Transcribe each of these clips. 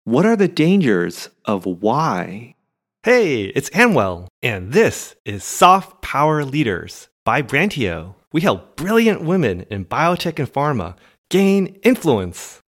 What are the dangers of why? Hey, it's Anwell, and this is Soft Power Leaders by Brantio. We help brilliant women in biotech and pharma gain influence.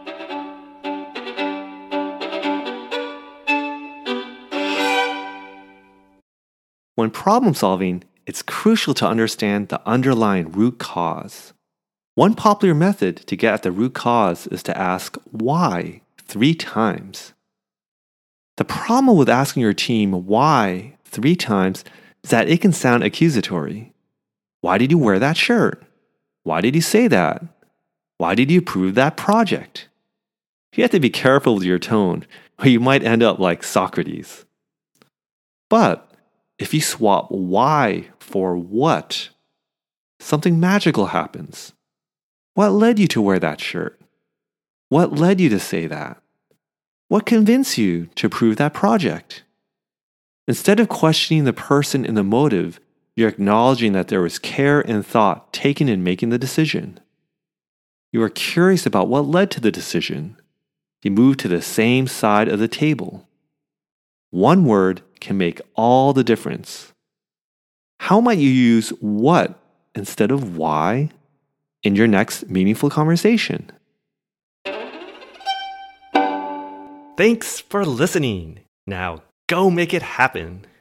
When problem solving, it's crucial to understand the underlying root cause. One popular method to get at the root cause is to ask why 3 times. The problem with asking your team why 3 times is that it can sound accusatory. Why did you wear that shirt? Why did you say that? Why did you approve that project? You have to be careful with your tone, or you might end up like Socrates. But if you swap why for what, something magical happens. What led you to wear that shirt? What led you to say that? What convinced you to approve that project? Instead of questioning the person and the motive, you're acknowledging that there was care and thought taken in making the decision. You are curious about what led to the decision. You move to the same side of the table. One word can make all the difference. How might you use what instead of why in your next meaningful conversation? Thanks for listening. Now go make it happen.